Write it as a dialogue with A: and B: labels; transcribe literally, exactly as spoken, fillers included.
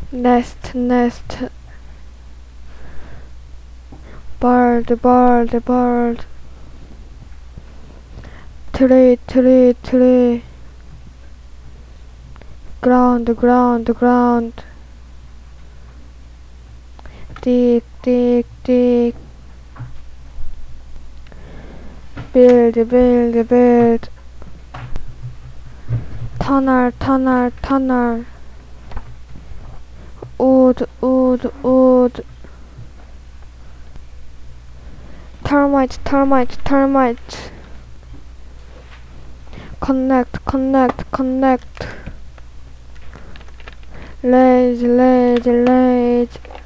A: Nest, nest. Bird, bird, bird. Tree, tree, tree. Ground, ground, ground. Dig, dig, dig. Build, build, build. Tunnel, tunnel, tunnel. Wood, wood, wood. Termite, termite, termite. Connect, connect, connect. Lazy, lazy, lazy.